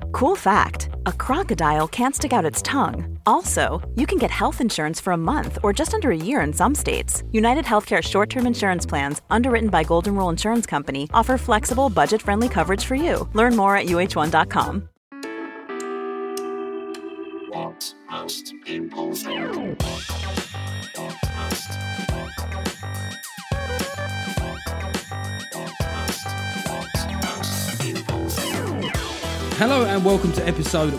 Cool fact, a crocodile can't stick out its tongue. Also, you can get health insurance for a month or just under a year in some states. United Healthcare short-term insurance plans, underwritten by Golden Rule Insurance Company, offer flexible, budget-friendly coverage for you. Learn more at uh1.com. What most people think. Hello and welcome to episode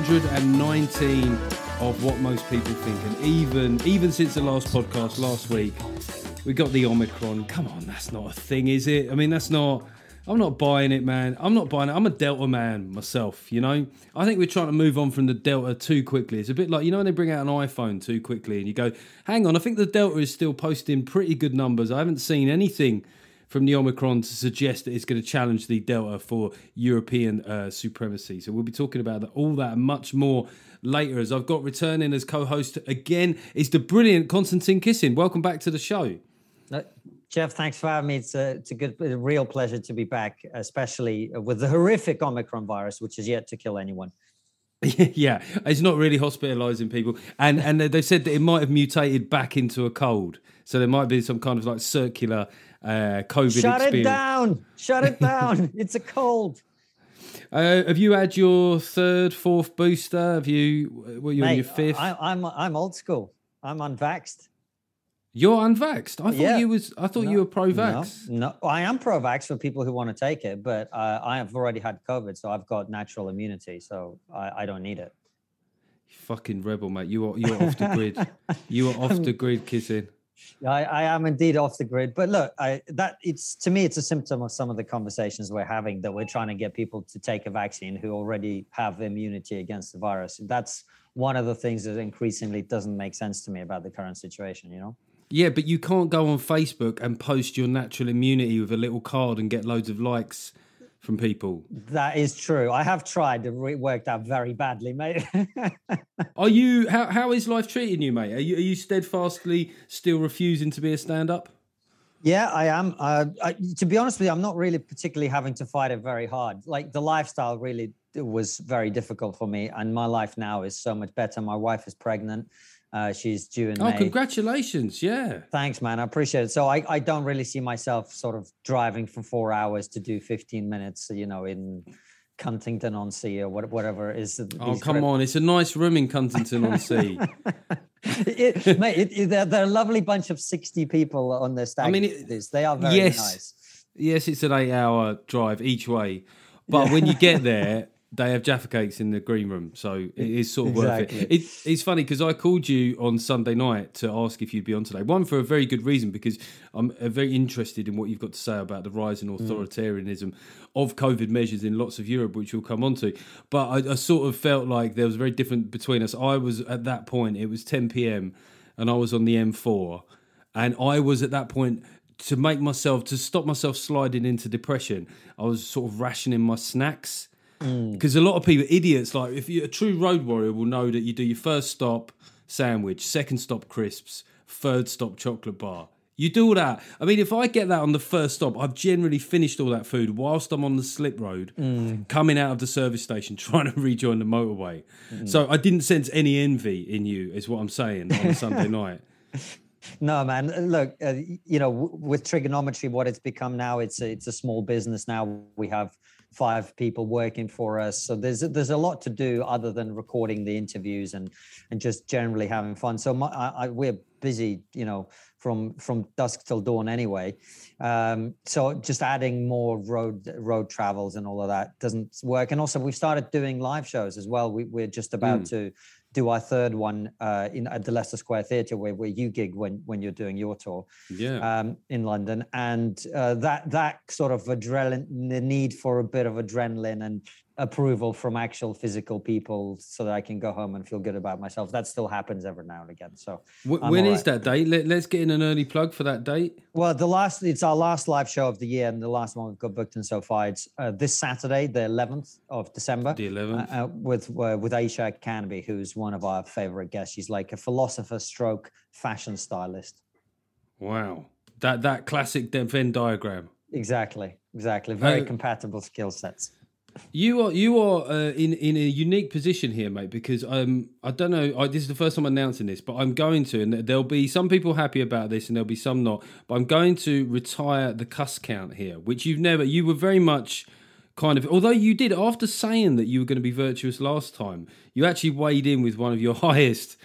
119 of What Most People Think. And even since the last podcast last week, we got the Omicron. Come on, that's not a thing, is it? I mean, I'm not buying it, man. I'm not buying it. I'm a Delta man myself, you know? I think we're trying to move on from the Delta too quickly. It's a bit like, you know, when they bring out an iPhone too quickly and you go, hang on, I think the Delta is still posting pretty good numbers. I haven't seen anything from the Omicron to suggest that it's going to challenge the Delta for European supremacy. So we'll be talking about all that and much more later. As I've got returning as co-host again is the brilliant Konstantin Kisin. Welcome back to the show. Jeff, thanks for having me. It's a real pleasure to be back, especially with the horrific Omicron virus, which is yet to kill anyone. Yeah, it's not really hospitalising people. And they said that it might have mutated back into a cold. So there might be some kind of like circular COVID Shut experience. Shut it down. It's a cold. Have you had your third, fourth booster? Have you? Were you on your fifth? I'm old school. I'm unvaxxed. You're unvaxxed. I thought you were pro-vax. No, I am pro-vax for people who want to take it, but I have already had COVID, so I've got natural immunity, so I don't need it. You fucking rebel, mate. You're off the grid. You are off the grid, Kissing. I am indeed off the grid, but look, to me it's a symptom of some of the conversations we're having, that we're trying to get people to take a vaccine who already have immunity against the virus. That's one of the things that increasingly doesn't make sense to me about the current situation, you know? Yeah, but you can't go on Facebook and post your natural immunity with a little card and get loads of likes from people. That is true. I have tried. It worked out very badly, mate. Are you? How is life treating you, mate? Are you steadfastly still refusing to be a stand-up? Yeah, I am. To be honest with you, I'm not really particularly having to fight it very hard. Like, the lifestyle really was very difficult for me, and my life now is so much better. My wife is pregnant. She's due in May. Oh, congratulations. Yeah. Thanks, man. I appreciate it. So I don't really see myself sort of driving for 4 hours to do 15 minutes, you know, in Cuntington-on-Sea or whatever it is. Oh, come on. It's a nice room in Cuntington-on-Sea. They're a lovely bunch of 60 people on their stag. They are very nice. Yes, it's an 8-hour drive each way. But when you get there, they have Jaffa cakes in the green room, so it is sort of worth it. It's funny because I called you on Sunday night to ask if you'd be on today. One, for a very good reason, because I'm very interested in what you've got to say about the rise in authoritarianism of COVID measures in lots of Europe, which we'll come on to. But I sort of felt like there was very different between us. I was at that point, it was 10 p.m. and I was on the M4, and I was at that point, to stop myself sliding into depression, I was sort of rationing my snacks. Because a lot of people, idiots, like if you're a true road warrior, will know that you do your first stop sandwich, second stop crisps, third stop chocolate bar. You do all that. I mean, if I get that on the first stop, I've generally finished all that food whilst I'm on the slip road, coming out of the service station, trying to rejoin the motorway. So I didn't sense any envy in you, is what I'm saying, on a Sunday night. No, man. Look, you know, with Trigonometry, what it's become now, it's a small business now. We have 5 people working for us, so there's a lot to do other than recording the interviews and just generally having fun. So we're busy, you know, from dusk till dawn anyway. So just adding more road travels and all of that doesn't work. And also, we've started doing live shows as well. We're just about to do our third one at the Leicester Square Theatre, where you gig when you're doing your tour, in London, and that sort of adrenaline, the need for a bit of adrenaline and approval from actual physical people, so that I can go home and feel good about myself. That still happens every now and again. So when is that date? Let's get in an early plug for that date. Well, it's our last live show of the year, and the last one we've got booked in so far. It's this Saturday, the 11th of December. The 11th. With Aisha Canby, who's one of our favorite guests. She's like a philosopher stroke fashion stylist. Wow. That classic Venn diagram. Exactly. Very compatible skill sets. You are in a unique position here, mate, because I don't know. This is the first time I'm announcing this, but I'm going to, and there'll be some people happy about this, and there'll be some not. But I'm going to retire the cuss count here, which you were very much kind of, although you did, after saying that you were going to be virtuous last time, you actually weighed in with one of your highest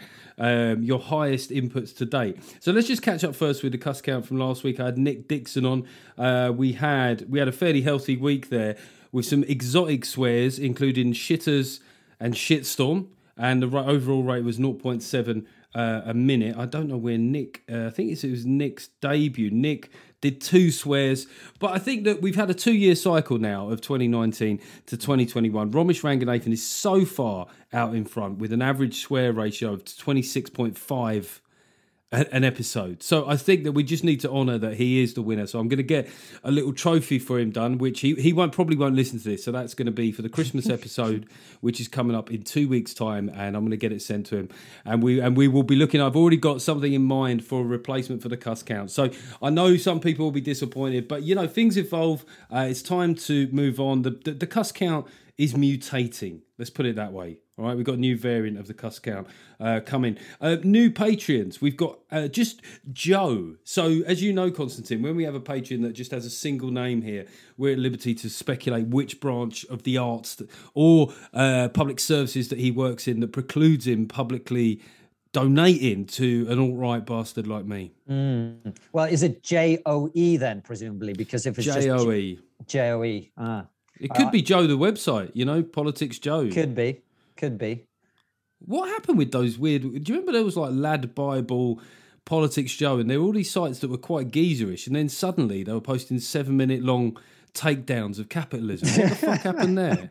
inputs to date. So let's just catch up first with the cuss count from last week. I had Nick Dixon on. We had a fairly healthy week there with some exotic swears, including shitters and shitstorm, and the overall rate was 0.7 a minute. I don't know where Nick, I think it was Nick's debut. Nick did 2 swears, but I think that we've had a 2-year cycle now of 2019 to 2021. Romesh Ranganathan is so far out in front with an average swear ratio of 26.5 an episode. So I think that we just need to honour that he is the winner. So I'm going to get a little trophy for him done, which he probably won't listen to this. So that's going to be for the Christmas episode, which is coming up in 2 weeks' time, and I'm going to get it sent to him. And we will be looking. I've already got something in mind for a replacement for the cuss count. So I know some people will be disappointed, but things evolve. It's time to move on. The cuss count is mutating. Let's put it that way. All right, we've got a new variant of the cuss count coming. New Patreons. We've got just Joe. So, as you know, Konstantin, when we have a Patreon that just has a single name here, we're at liberty to speculate which branch of the arts or public services that he works in that precludes him publicly donating to an alt-right bastard like me. Well, is it JOE then, presumably? Because if it's JOE. just JOE. It could be Joe the website, Politics Joe. Could be. What happened with those weird... Do you remember there was like Lad Bible, Politics Joe, and there were all these sites that were quite geezerish, and then suddenly they were posting 7-minute long takedowns of capitalism. What the fuck happened there?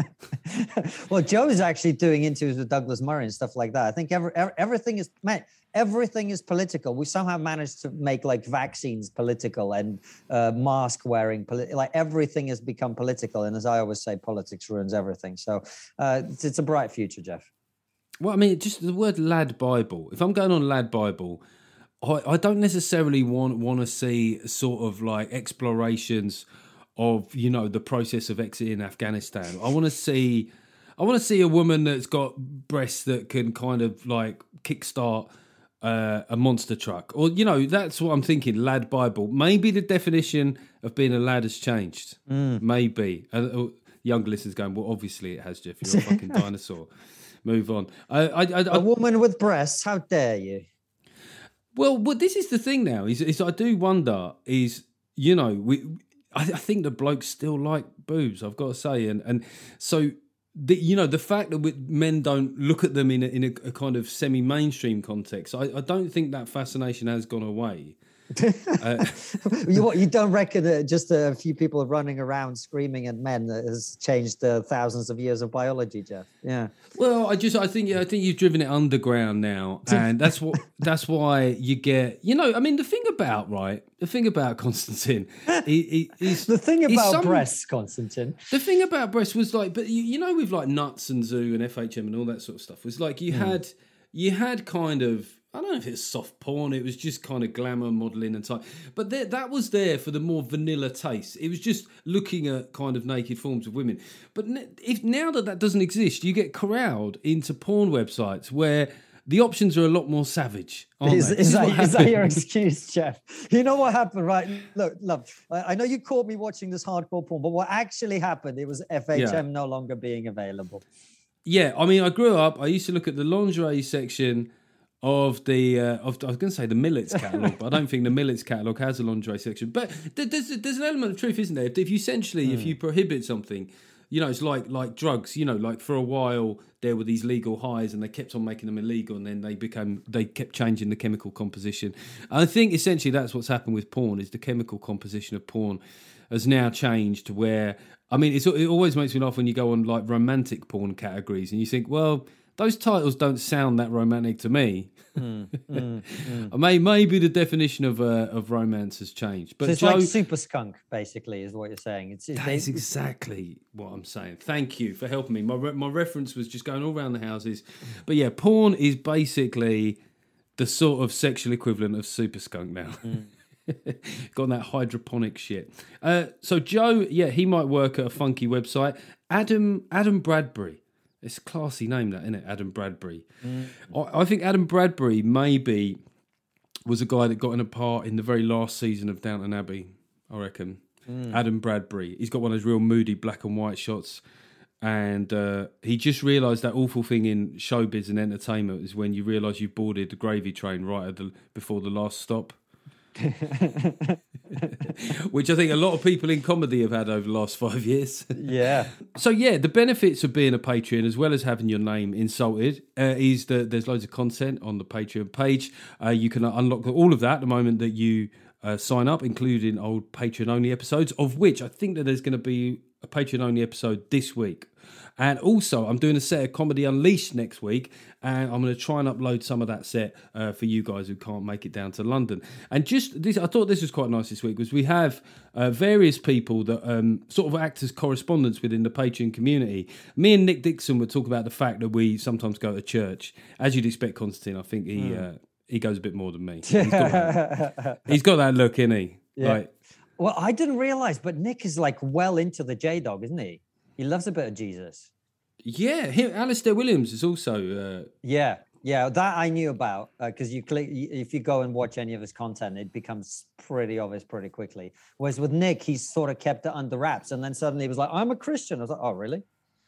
Well, Joe is actually doing interviews with Douglas Murray and stuff like that. I think everything is... Man, everything is political. We somehow managed to make like vaccines political and mask wearing, like everything has become political. And as I always say, politics ruins everything. So it's a bright future, Jeff. Well, I mean, just the word Lad Bible. If I'm going on Lad Bible, I don't necessarily want to see sort of like explorations of, the process of exiting Afghanistan. I want to see a woman that's got breasts that can kind of like kickstart a monster truck, or that's what I'm thinking. Lad Bible. Maybe the definition of being a lad has changed. Maybe. Young listeners going, well, obviously it has, Jeff. You're a fucking dinosaur. Move on. A woman with breasts. How dare you? Well, this is the thing now. Is I do wonder. I think the blokes still like boobs. I've got to say, and so. The fact that men don't look at them in a kind of semi-mainstream context, I don't think that fascination has gone away. You don't reckon that just a few people running around screaming at men has changed thousands of years of biology, Jeff? Yeah. Well, I think you've driven it underground now, and that's why you get. The thing about Konstantin is the thing about breasts, Konstantin. The thing about breasts was like, but with like Nuts and Zoo and FHM and all that sort of stuff, was like you had kind of. I don't know if it's soft porn. It was just kind of glamour modelling and type. But that was there for the more vanilla taste. It was just looking at kind of naked forms of women. But if now that doesn't exist, you get corralled into porn websites where the options are a lot more savage. Is that your excuse, Jeff? You know what happened, right? Look, love. I know you caught me watching this hardcore porn, but what actually happened, it was FHM no longer being available. Yeah, I mean, I grew up. I used to look at the lingerie section of the I was going to say the Millets catalogue, but I don't think the Millets catalogue has a lingerie section. But there's an element of truth, isn't there? If you prohibit something, it's like drugs. Like for a while there were these legal highs, and they kept on making them illegal, and then they kept changing the chemical composition. And I think essentially that's what's happened with porn. Is the chemical composition of porn has now changed to where, I mean, it always makes me laugh when you go on like romantic porn categories, and you think, well, those titles don't sound that romantic to me. Maybe the definition of romance has changed. But so it's like Super Skunk, basically, is what you're saying. That's exactly what I'm saying. Thank you for helping me. My reference was just going all around the houses. But yeah, porn is basically the sort of sexual equivalent of Super Skunk now. Got that hydroponic shit. So Joe, he might work at a funky website. Adam Bradbury. It's a classy name, that, isn't it? Adam Bradbury. I think Adam Bradbury maybe was a guy that got in a part in the very last season of Downton Abbey, I reckon. Adam Bradbury. He's got one of those real moody black and white shots. And he just realised that awful thing in showbiz and entertainment is when you realise you've boarded the gravy train right before the last stop. Which I think a lot of people in comedy have had over the last 5 years. Yeah. So the benefits of being a Patreon, as well as having your name insulted, is that there's loads of content on the Patreon page. You can unlock all of that the moment that you sign up, including old Patreon only episodes, of which I think that there's going to be a Patreon only episode this week. And also, I'm doing a set of Comedy Unleashed next week, and I'm going to try and upload some of that set for you guys who can't make it down to London. And just this, I thought this was quite nice this week, because we have various people that sort of act as correspondents within the Patreon community. Me and Nick Dixon would talk about the fact that we sometimes go to church. As you'd expect, Constantine, I think he goes a bit more than me. He's got that look, isn't he? Yeah. Like, well, I didn't realise, but Nick is like well into the J-Dog, isn't he? He loves a bit of Jesus. Yeah, Alistair Williams is also... Yeah, that I knew about, because if you go and watch any of his content, it becomes pretty obvious pretty quickly. Whereas with Nick, he's sort of kept it under wraps, and then suddenly he was like, I'm a Christian. I was like, oh, really?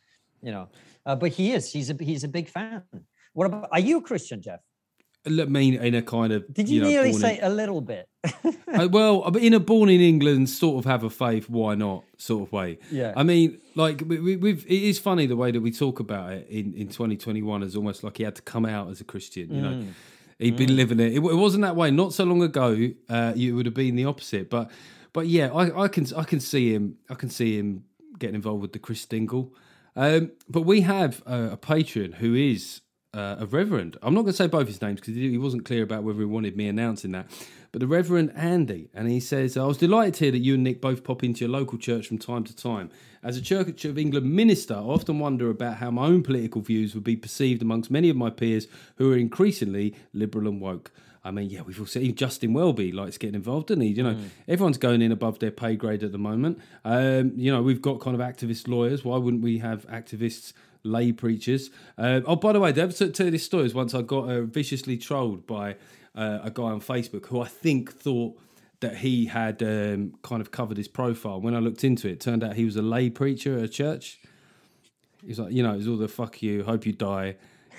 But he's a big fan. What about, are you a Christian, Jeff? I mean, in a kind of... Did you nearly say a little bit? Well, in a born in England, sort of have a faith, why not, sort of way. Yeah. I mean, like, it is funny the way that we talk about it in 2021 as almost like he had to come out as a Christian, you know. He'd been living it. It wasn't that way. Not so long ago, it would have been the opposite. But yeah, I can see him. I can see him getting involved with the Chris Dingle. But we have a patron who is... a reverend. I'm not going to say both his names because he wasn't clear about whether he wanted me announcing that. But the Reverend Andy, and he says, I was delighted to hear that you and Nick both pop into your local church from time to time. As a Church of England minister, I often wonder about how my own political views would be perceived amongst many of my peers who are increasingly liberal and woke. I mean, yeah, we've all seen Justin Welby likes getting involved, doesn't he? You know, everyone's going in above their pay grade at the moment. We've got kind of activist lawyers. Why wouldn't we have activists, lay preachers? By the way, the episode to this story is once I got viciously trolled by a guy on Facebook who I think thought that he had kind of covered his profile. When I looked into it, turned out he was a lay preacher at a church. He's like, it was all the fuck you, hope you die.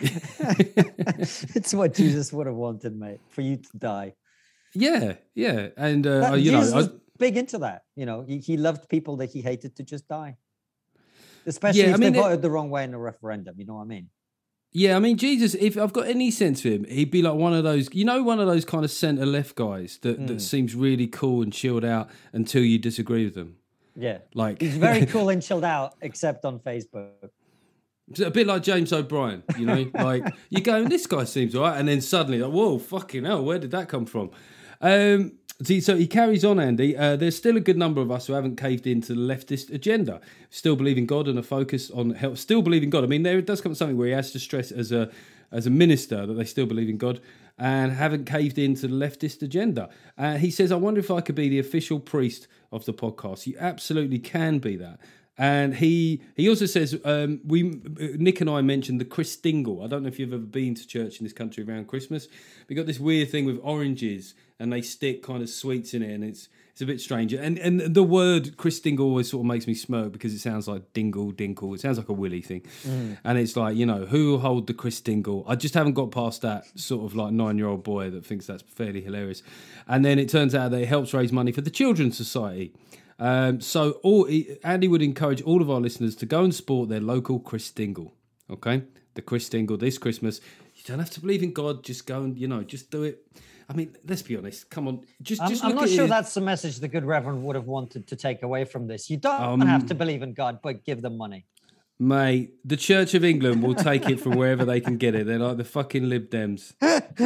It's what Jesus would have wanted, mate, for you to die. Yeah. And, Jesus was big into that. He loved people that he hated to just die. Especially if they voted the wrong way in the referendum, you know what I mean? Yeah, I mean, Jesus, if I've got any sense of him, he'd be like one of those kind of centre-left guys that seems really cool and chilled out until you disagree with them. Yeah. Like he's very cool and chilled out, except on Facebook. It's a bit like James O'Brien, like you go, this guy seems all right, and then suddenly, like, whoa, fucking hell, where did that come from? So he carries on, Andy. There's still a good number of us who haven't caved into the leftist agenda. Still believe in God and a focus on health. Still believe in God. I mean, there does come something where he has to stress as a minister that they still believe in God and haven't caved into the leftist agenda. He says, I wonder if I could be the official priest of the podcast. You absolutely can be that. And he also says, Nick and I mentioned the Chris Dingle. I don't know if you've ever been to church in this country around Christmas. We got this weird thing with oranges and they stick kind of sweets in it, and it's a bit strange. And the word Chris Dingle always sort of makes me smirk because it sounds like dingle, dinkle. It sounds like a willy thing. And it's like, who will hold the Chris Dingle? I just haven't got past that sort of like 9-year-old boy that thinks that's fairly hilarious. And then it turns out that it helps raise money for the Children's Society. So Andy would encourage all of our listeners to go and support their local Chris Dingle. Okay, the Chris Dingle this Christmas. You don't have to believe in God. Just go and just do it. I mean, let's be honest. Come on, I'm not sure that's the message the good Reverend would have wanted to take away from this. You don't have to believe in God, but give them money. Mate, the Church of England will take it from wherever they can get it. They're like the fucking Lib Dems.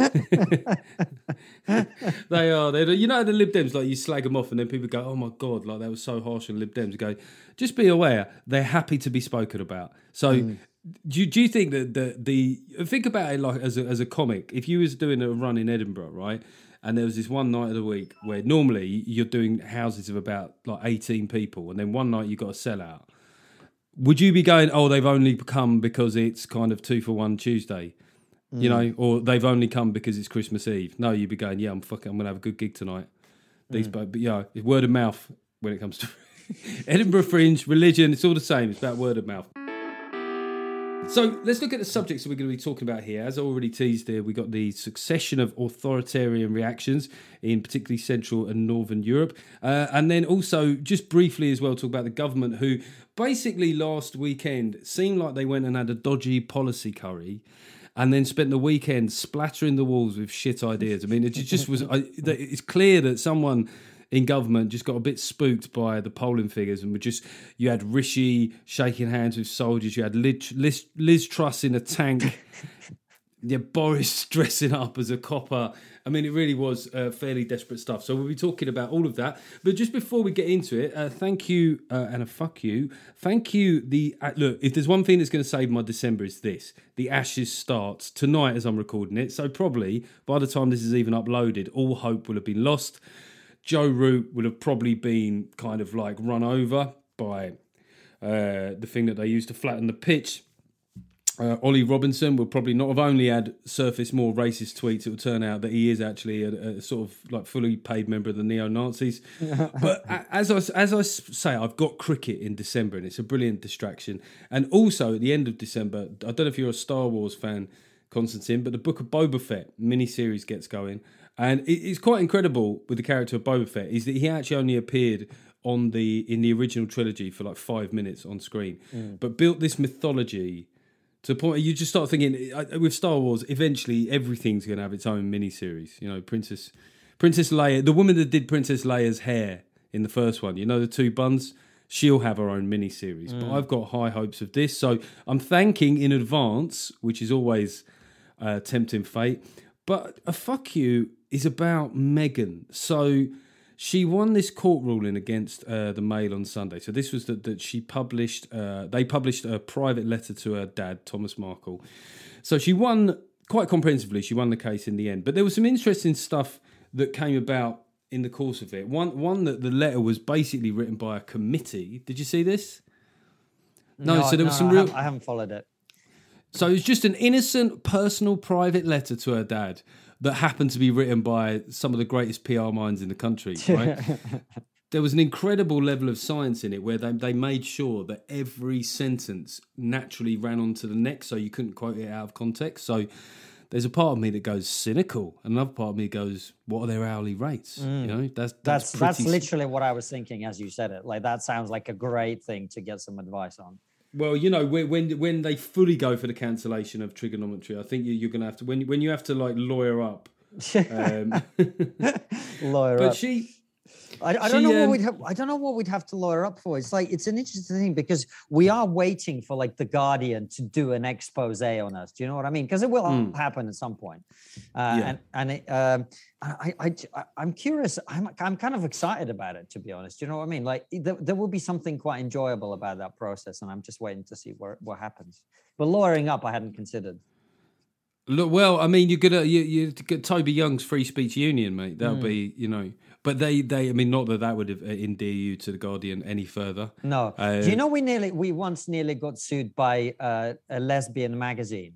They are. The Lib Dems, like you slag them off and then people go, oh my God, like that was so harsh on Lib Dems. Go, just be aware, they're happy to be spoken about. So do you think that think about it like as a comic, if you was doing a run in Edinburgh, right? and there was this one night of the week where normally you're doing houses of about like 18 people, and then one night you got a sellout. Would you be going, oh, they've only come because it's kind of 2 for 1 Tuesday, you know, or they've only come because it's Christmas Eve? No, you'd be going, yeah, I'm going to have a good gig tonight. But yeah, it's word of mouth when it comes to Edinburgh Fringe, religion, it's all the same. It's about word of mouth. So let's look at the subjects that we're going to be talking about here. As I already teased here, we got the succession of authoritarian reactions in particularly Central and Northern Europe. And then also, just briefly as well, talk about the government who basically last weekend seemed like they went and had a dodgy policy curry and then spent the weekend splattering the walls with shit ideas. I mean, it just was... it's clear that someone in government just got a bit spooked by the polling figures, and you had Rishi shaking hands with soldiers, you had Liz Truss in a tank, Boris dressing up as a copper. I mean, it really was fairly desperate stuff. So we'll be talking about all of that. But just before we get into it, thank you and a fuck you. Thank you. Look, if there's one thing that's going to save my December, is this. The Ashes starts tonight as I'm recording it. So probably by the time this is even uploaded, all hope will have been lost. Joe Root would have probably been kind of like run over by the thing that they used to flatten the pitch. Ollie Robinson will probably not have only had surfaced more racist tweets, it will turn out that he is actually a sort of like fully paid member of the neo-Nazis. But as I say, I've got cricket in December and it's a brilliant distraction. And also at the end of December, I don't know if you're a Star Wars fan, Constantine, but the Book of Boba Fett miniseries gets going. And it's quite incredible with the character of Boba Fett is that he actually only appeared in the original trilogy for like 5 minutes on screen, but built this mythology to the point where you just start thinking with Star Wars, eventually everything's going to have its own miniseries. You know, Princess Leia, the woman that did Princess Leia's hair in the first one, you know, the 2 buns, she'll have her own miniseries. But I've got high hopes of this, so I'm thanking in advance, which is always tempting fate. But a fuck you is about Meghan. So she won this court ruling against the Mail on Sunday. So this was that she published, they published a private letter to her dad, Thomas Markle. So she won quite comprehensively. She won the case in the end. But there was some interesting stuff that came about in the course of it. One that the letter was basically written by a committee. Did you see this? No, so there was some real... I haven't followed it. So it was just an innocent, personal, private letter to her dad that happened to be written by some of the greatest PR minds in the country, right? There was an incredible level of science in it where they made sure that every sentence naturally ran onto the next, so you couldn't quote it out of context. So there's a part of me that goes cynical, and another part of me goes, what are their hourly rates? You know, that's literally what I was thinking as you said it. Like, that sounds like a great thing to get some advice on. Well, you know, when they fully go for the cancellation of trigonometry, I think you're going to have to when you have to like lawyer up. Lawyer but up. I don't know what we'd have to lawyer up for. It's like, it's an interesting thing because we are waiting for like the Guardian to do an expose on us. Do you know what I mean? Because it will happen at some point. I'm curious. I'm kind of excited about it, to be honest. Do you know what I mean? Like there will be something quite enjoyable about that process, and I'm just waiting to see what happens. But lawyering up, I hadn't considered. Look, well, I mean, you get Toby Young's Free Speech Union, mate. That'll be, you know. But they, I mean, not that would have endear you to the Guardian any further. No. Do you know we once nearly got sued by a lesbian magazine?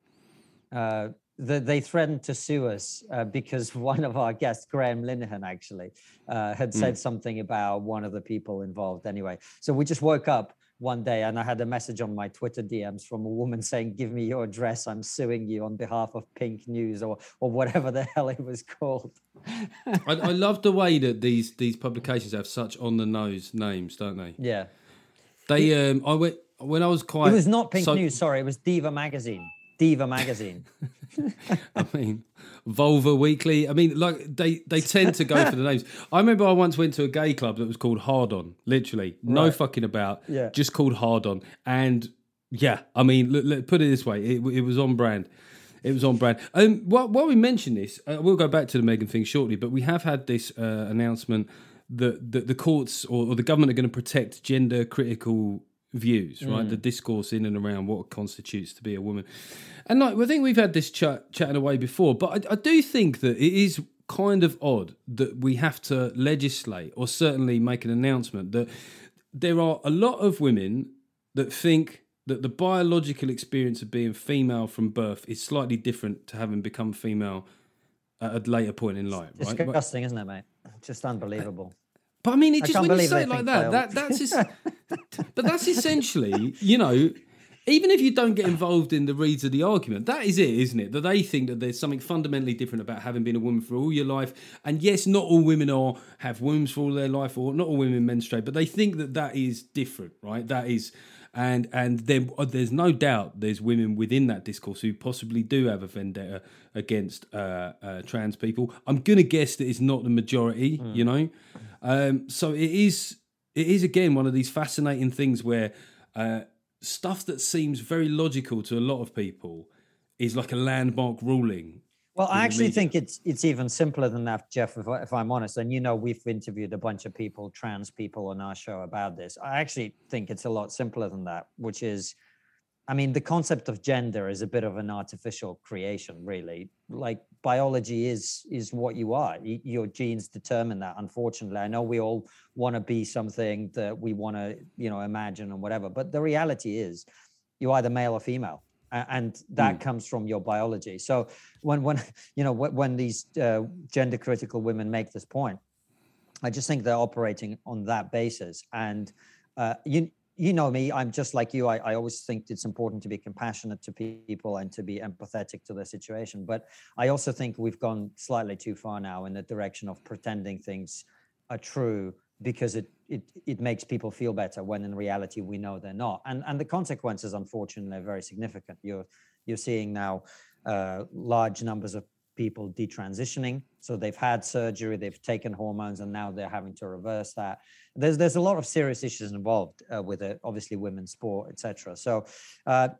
They threatened to sue us because one of our guests, Graham Linehan, actually had said something about one of the people involved. Anyway, so we just woke up one day and I had a message on my Twitter DMs from a woman saying, give me your address, I'm suing you on behalf of Pink News or whatever the hell it was called. I love the way that these publications have such on the nose names, don't they? Yeah. They I went when I was quite... It was not Pink News, sorry, it was Diva Magazine. Diva Magazine. I mean, Vulva Weekly. I mean, like they tend to go for the names. I remember I once went to a gay club that was called Hard On. Literally, no fucking about. Yeah. Just called Hard On. And yeah, I mean, put it this way, it was on brand. It was on brand. While we mention this, we'll go back to the Meghan thing shortly. But we have had this announcement that the courts or the government are going to protect gender critical views, right? The discourse in and around what constitutes to be a woman. And like, I think we've had this chatting away before, but I do think that it is kind of odd that we have to legislate or certainly make an announcement that there are a lot of women that think that the biological experience of being female from birth is slightly different to having become female at a later point in life. It's right? disgusting, isn't it, mate? Just unbelievable. But I mean, it I just can't when you believe say they it like think that, that's just, but that's essentially, you know, even if you don't get involved in the reeds of the argument, that is it, isn't it? That they think that there's something fundamentally different about having been a woman for all your life. And yes, not all women have wombs for all their life, or not all women menstruate, but they think that that is different, right? That is, and then there's no doubt there's women within that discourse who possibly do have a vendetta against trans people. I'm going to guess that it's not the majority, you know? So it is again one of these fascinating things where stuff that seems very logical to a lot of people is like a landmark ruling. Well, I actually think it's even simpler than that, Jeff, if I'm honest. And, you know, we've interviewed a bunch of people, trans people on our show about this. I actually think it's a lot simpler than that, which is, I mean, the concept of gender is a bit of an artificial creation, really. Like, biology is what you are. Your genes determine that, unfortunately. I know we all want to be something that we want to, you know, imagine and whatever. But the reality is you're either male or female. And that comes from your biology. So when these gender critical women make this point, I just think they're operating on that basis. And you know me, I'm just like you. I always think it's important to be compassionate to people and to be empathetic to their situation. But I also think we've gone slightly too far now in the direction of pretending things are true because it makes people feel better when in reality we know they're not. And the consequences, unfortunately, are very significant. You're seeing now large numbers of people detransitioning. So they've had surgery, they've taken hormones, and now they're having to reverse that. There's a lot of serious issues involved with it, obviously women's sport, etc. So I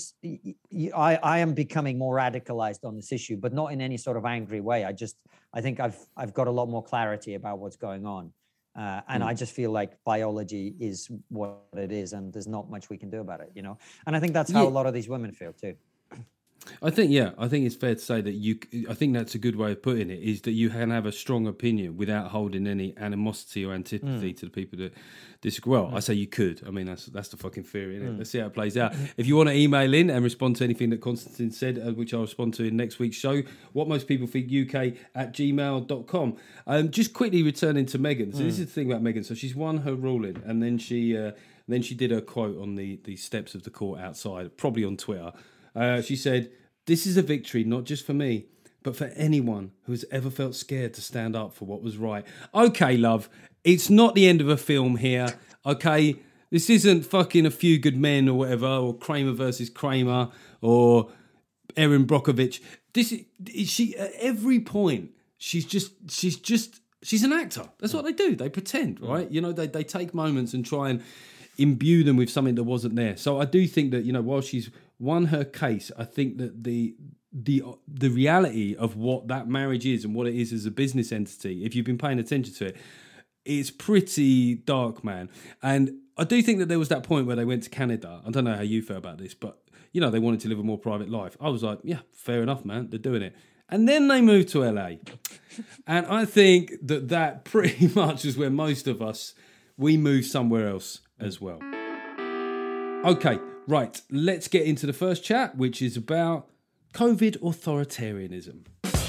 am becoming more radicalized on this issue, but not in any sort of angry way. I think I've got a lot more clarity about what's going on. And I just feel like biology is what it is, and there's not much we can do about it, you know? And I think that's how a lot of these women feel too. I think it's fair to say that I think that's a good way of putting it, is that you can have a strong opinion without holding any animosity or antipathy to the people that disagree. Well, I say you could. I mean, that's the fucking theory, isn't it? Let's see how it plays out. If you want to email in and respond to anything that Konstantin said, which I'll respond to in next week's show, whatmostpeoplethink.uk@gmail.com. Just quickly returning to Meghan. So this is the thing about Meghan. So she's won her ruling, and then she did her quote on the steps of the court outside, probably on Twitter. She said, "This is a victory, not just for me, but for anyone who has ever felt scared to stand up for what was right." Okay, love, it's not the end of a film here, okay? This isn't fucking A Few Good Men or whatever, or Kramer versus Kramer, or Erin Brockovich. She at every point, she's an actor. That's what they do. They pretend, right? You know, they take moments and try and imbue them with something that wasn't there. So I do think that, you know, while she's won her case, I think that the reality of what that marriage is and what it is as a business entity, if you've been paying attention to it, it's pretty dark, man. And I do think that there was that point where they went to Canada. I don't know how you feel about this, but, you know, they wanted to live a more private life. I was like, yeah, fair enough, man. They're doing it. And then they moved to LA. And I think that pretty much is where most of us, we move somewhere else as well. Okay, right. Let's get into the first chat, which is about COVID authoritarianism.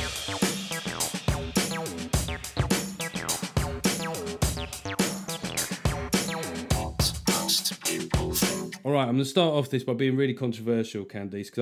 All right, I'm going to start off this by being really controversial, Candice.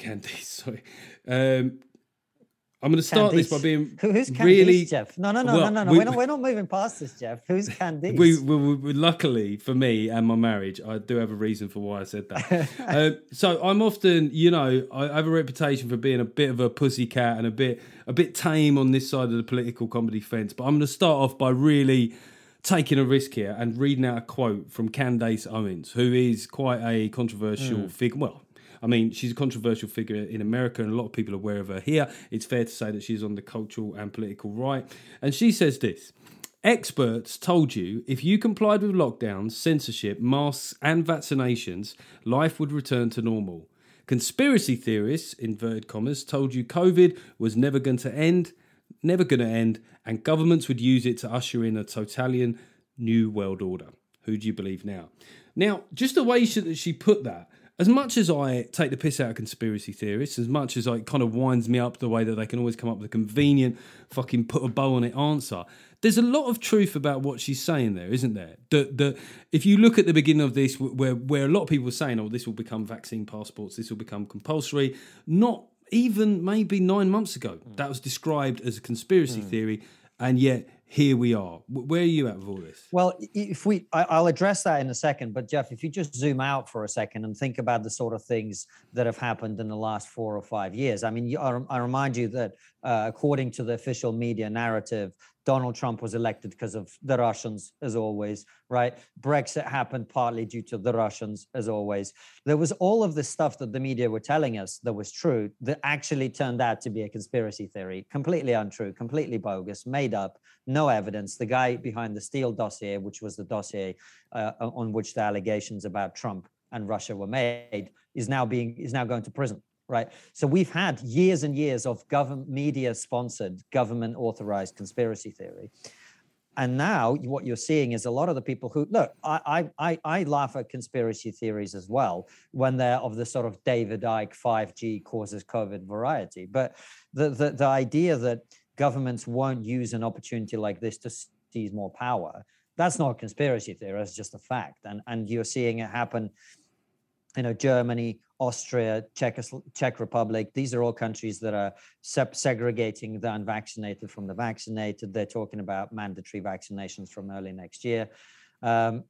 I'm going to start this by being Who's Candice, really... Jeff? No. We're not moving past this, Jeff. Who's Candice? We luckily for me and my marriage, I do have a reason for why I said that. So I'm often, you know, I have a reputation for being a bit of a pussycat and a bit tame on this side of the political comedy fence. But I'm going to start off by really taking a risk here and reading out a quote from Candace Owens, who is quite a controversial figure. Well, I mean, she's a controversial figure in America, and a lot of people are aware of her here. It's fair to say that she's on the cultural and political right. And she says this: "Experts told you if you complied with lockdowns, censorship, masks and vaccinations, life would return to normal. Conspiracy theorists, inverted commas, told you COVID was never going to end. never going to end, and governments would use it to usher in a totalitarian new world order. Who do you believe now? Now, just the way she put that, as much as I take the piss out of conspiracy theorists, as much as it kind of winds me up the way that they can always come up with a convenient fucking put a bow on it answer, there's a lot of truth about what she's saying there, isn't there? If you look at the beginning of this, where a lot of people were saying, oh, this will become vaccine passports, this will become compulsory, not even maybe 9 months ago, that was described as a conspiracy theory, and yet here we are. Where are you at with all this? Well, I'll address that in a second, but Jeff, if you just zoom out for a second and think about the sort of things that have happened in the last 4 or 5 years. I mean, I remind you that according to the official media narrative, Donald Trump was elected because of the Russians, as always, right? Brexit happened partly due to the Russians, as always. There was all of this stuff that the media were telling us that was true that actually turned out to be a conspiracy theory, completely untrue, completely bogus, made up, no evidence. The guy behind the Steele dossier, which was the dossier on which the allegations about Trump and Russia were made, is now going to prison. Right. So we've had years and years of government media sponsored, government authorized conspiracy theory. And now what you're seeing is a lot of the people who look, I laugh at conspiracy theories as well when they're of the sort of David Icke 5G causes COVID variety. But the idea that governments won't use an opportunity like this to seize more power, that's not a conspiracy theory, that's just a fact. And you're seeing it happen, Germany, Austria, Czech Republic. These are all countries that are segregating the unvaccinated from the vaccinated. They're talking about mandatory vaccinations from early next year. And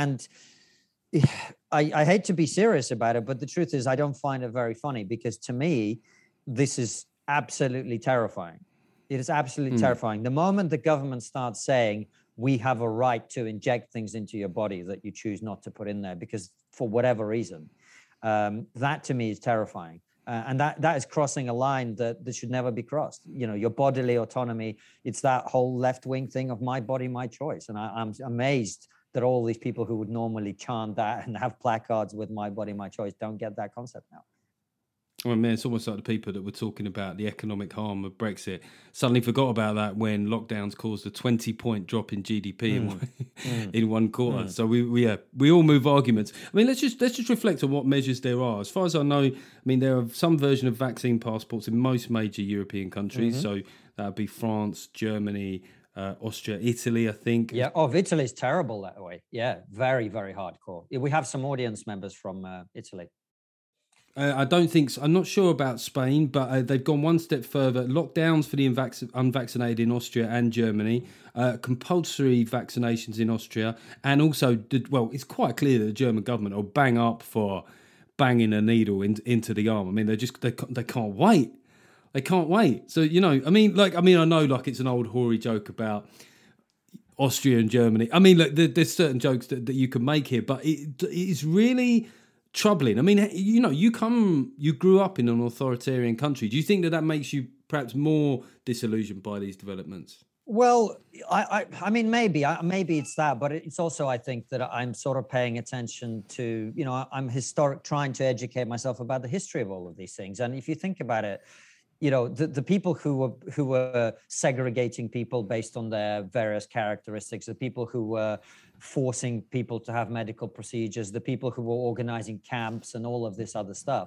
I hate to be serious about it, but the truth is I don't find it very funny because to me, this is absolutely terrifying. It is absolutely terrifying. The moment the government starts saying, we have a right to inject things into your body that you choose not to put in there because for whatever reason, that to me is terrifying. And that is crossing a line that should never be crossed. Your bodily autonomy, it's that whole left-wing thing of my body, my choice. And I'm amazed that all these people who would normally chant that and have placards with my body, my choice, don't get that concept now. Well, man, it's almost like the people that were talking about the economic harm of Brexit suddenly forgot about that when lockdowns caused a 20-point drop in GDP in one quarter. So we all move arguments. I mean, let's just reflect on what measures there are. As far as I know, I mean, there are some version of vaccine passports in most major European countries. So that would be France, Germany, Austria, Italy, I think. Yeah. Oh, Italy is terrible that way. Yeah, very, very hardcore. We have some audience members from Italy. I don't think so. I'm not sure about Spain, but they've gone one step further. Lockdowns for the unvaccinated in Austria and Germany, compulsory vaccinations in Austria, and also, it's quite clear that the German government will bang up for banging a needle into the arm. I mean, they can't wait. They can't wait. So, I know like it's an old hoary joke about Austria and Germany. I mean, like there's certain jokes that you can make here, but it is really troubling. I mean, you grew up in an authoritarian country. Do you think that makes you perhaps more disillusioned by these developments? Well, I mean, maybe it's that, but it's also, I think that I'm sort of paying attention to, I'm trying to educate myself about the history of all of these things. And if you think about it, the people who were segregating people based on their various characteristics, the people who were forcing people to have medical procedures, the people who were organizing camps and all of this other stuff,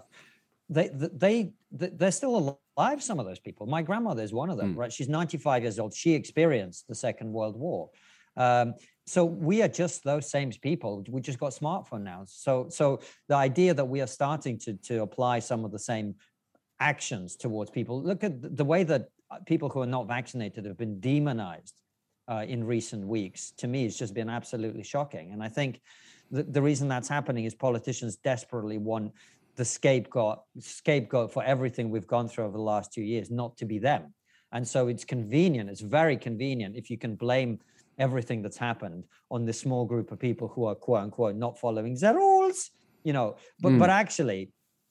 they're still alive, some of those people. My grandmother is one of them, right? She's 95 years old. She experienced the Second World War. So we are just those same people. We just got smartphone now. So the idea that we are starting to apply some of the same actions towards people. Look at the way that people who are not vaccinated have been demonized in recent weeks. To me, it's just been absolutely shocking. And I think the reason that's happening is politicians desperately want the scapegoat for everything we've gone through over the last 2 years not to be them. And so it's convenient. It's very convenient if you can blame everything that's happened on this small group of people who are quote unquote not following the rules, but actually,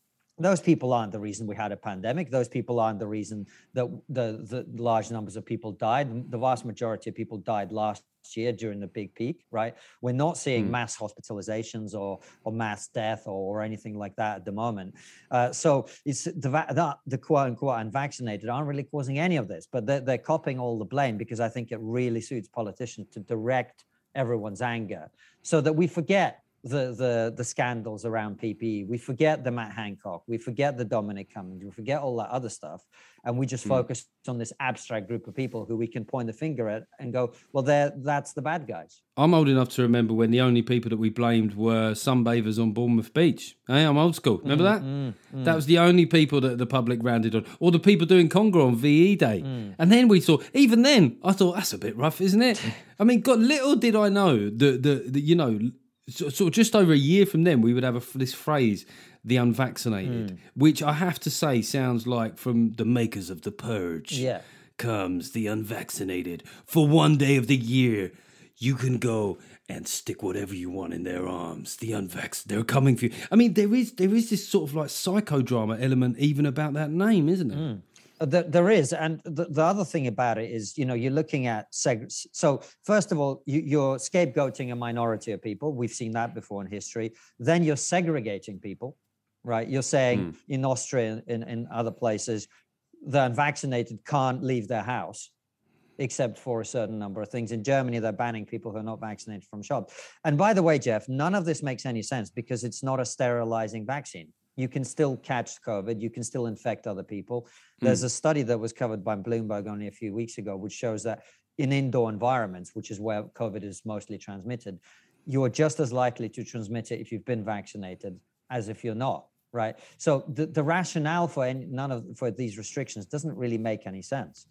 Those people aren't the reason we had a pandemic. Those people aren't the reason that the large numbers of people died. The vast majority of people died last year during the big peak, right? We're not seeing mass hospitalizations or mass death or anything like that at the moment. So it's the quote unquote unvaccinated aren't really causing any of this, but they're copying all the blame because I think it really suits politicians to direct everyone's anger so that we forget the scandals around PPE. We forget the Matt Hancock. We forget the Dominic Cummings. We forget all that other stuff. And we just focus on this abstract group of people who we can point the finger at and go, well, that's the bad guys. I'm old enough to remember when the only people that we blamed were sunbathers on Bournemouth Beach. Hey, I'm old school. Remember that? That was the only people that the public rounded on. Or the people doing Conga on VE Day. And then we saw, even then, I thought, that's a bit rough, isn't it? I mean, God, little did I know that you know, so just over a year from then, we would have this phrase, the unvaccinated, which I have to say sounds like from the makers of The Purge. Yeah. Comes the unvaccinated. For one day of the year, you can go and stick whatever you want in their arms. The unvaccinated, they're coming for you. I mean, there is this sort of like psychodrama element even about that name, isn't there? There is. And the other thing about it is, you know, you're looking at so first of all, you're scapegoating a minority of people. We've seen that before in history. Then you're segregating people, right? You're saying in Austria and in other places, the unvaccinated can't leave their house except for a certain number of things. In Germany, they're banning people who are not vaccinated from shops. And by the way, Jeff, none of this makes any sense because it's not a sterilizing vaccine. You can still catch COVID. You can still infect other people. There's a study that was covered by Bloomberg only a few weeks ago, which shows that in indoor environments, which is where COVID is mostly transmitted, you are just as likely to transmit it if you've been vaccinated as if you're not, right? So the rationale for these restrictions doesn't really make any sense.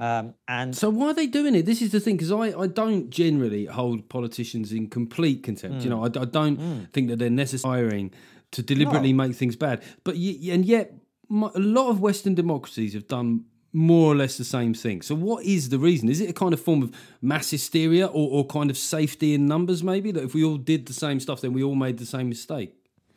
And so why are they doing it? This is the thing, because I don't generally hold politicians in complete contempt. You know, I don't think that they're necessarily to deliberately make things bad. But yet a lot of Western democracies have done more or less the same thing. So what is the reason? Is it a kind of form of mass hysteria or kind of safety in numbers maybe? That if we all did the same stuff, then we all made the same mistake?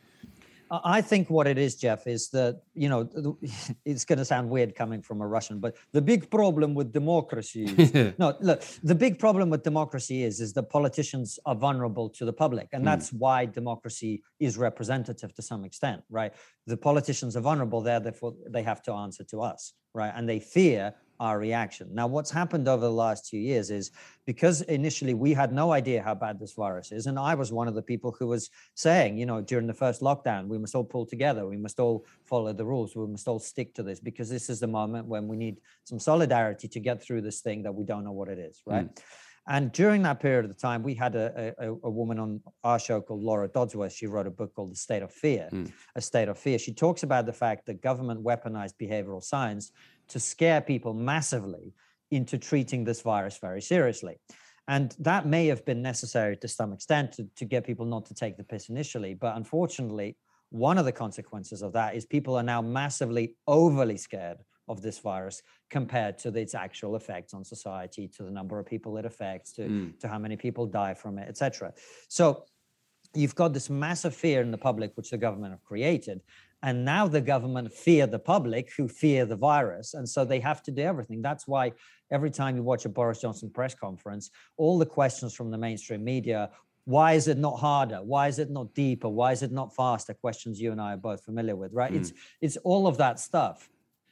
I think what it is, Jeff, is that, you know, it's going to sound weird coming from a Russian, but the big problem with democracy is, no, look, the big problem with democracy is that politicians are vulnerable to the public. And that's why democracy is representative to some extent, right? The politicians are vulnerable there, therefore they have to answer to us, right? And they fear our reaction. Now, what's happened over the last 2 years is because initially we had no idea how bad this virus is. And I was one of the people who was saying, you know, during the first lockdown, we must all pull together. We must all follow the rules. We must all stick to this because this is the moment when we need some solidarity to get through this thing that we don't know what it is, right? And during that period of time, we had a woman on our show called Laura Dodsworth. She wrote a book called The State of Fear, A State of Fear. She talks about the fact that government weaponized behavioral science to scare people massively into treating this virus very seriously. And that may have been necessary to some extent to get people not to take the piss initially. But unfortunately, one of the consequences of that is people are now massively overly scared of this virus compared to its actual effects on society, to the number of people it affects, to how many people die from it, etc. So you've got this massive fear in the public, which the government have created. And now the government fear the public who fear the virus. And so they have to do everything. That's why every time you watch a Boris Johnson press conference, all the questions from the mainstream media, why is it not harder? Why is it not deeper? Why is it not faster? Questions you and I are both familiar with, right? It's all of that stuff.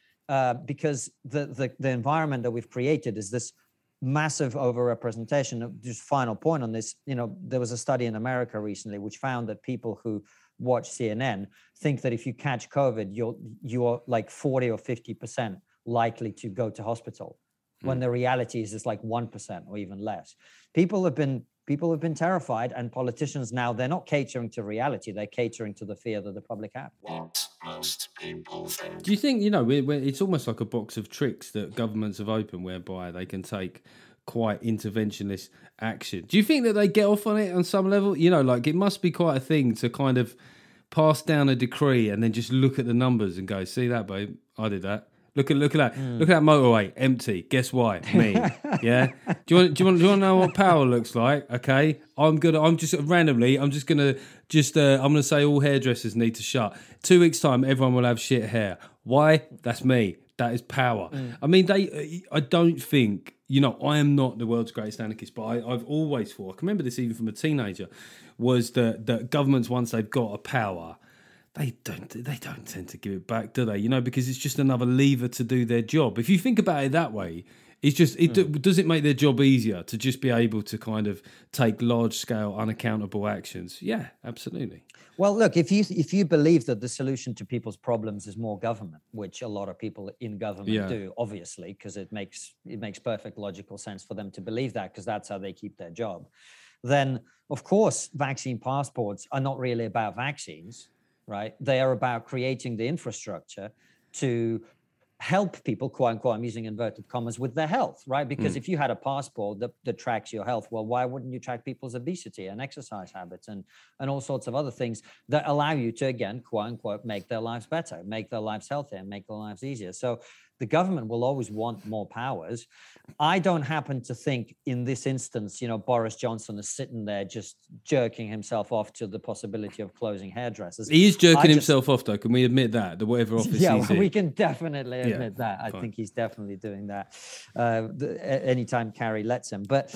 Because the environment that we've created is this massive overrepresentation. Just final point on this, you know, there was a study in America recently which found that people who watch CNN think that if you catch COVID, you're like 40 or 50% likely to go to hospital, when the reality is it's like 1% or even less. People have been terrified, and politicians now, they're not catering to reality, they're catering to the fear that the public have. What most people think. Do you think, you know, it's almost like a box of tricks that governments have opened whereby they can take quite interventionist action? Do you think that they get off on it on some level? You know, like it must be quite a thing to kind of pass down a decree and then just look at the numbers and go, see that, babe, I did that. Look at that. Look at that motorway, empty. Guess why? Me. Yeah. Do you want to know what power looks like? Okay. I'm gonna say all hairdressers need to shut. 2 weeks time, everyone will have shit hair. Why? That's me. That is power. I mean, I don't think, I am not the world's greatest anarchist, but I've always thought, I can remember this even from a teenager, was that governments, once they've got a power, they don't tend to give it back, do they? Because it's just another lever to do their job. If you think about it that way, it's just does it make their job easier to just be able to kind of take large scale, unaccountable actions? Yeah, absolutely. Well, look, if you believe that the solution to people's problems is more government, which a lot of people in government do, obviously, because it makes perfect logical sense for them to believe that, because that's how they keep their job, then of course vaccine passports are not really about vaccines. Right? They are about creating the infrastructure to help people, quote unquote, I'm using inverted commas, with their health, right? Because if you had a passport that tracks your health, well, why wouldn't you track people's obesity and exercise habits and all sorts of other things that allow you to, again, quote unquote, make their lives better, make their lives healthier, make their lives easier. So the government will always want more powers. I don't happen to think in this instance, Boris Johnson is sitting there just jerking himself off to the possibility of closing hairdressers. He is jerking himself off, though. Can we admit that? The whatever office he's in. Yeah, we can definitely admit that. I think he's definitely doing that anytime Carrie lets him. But,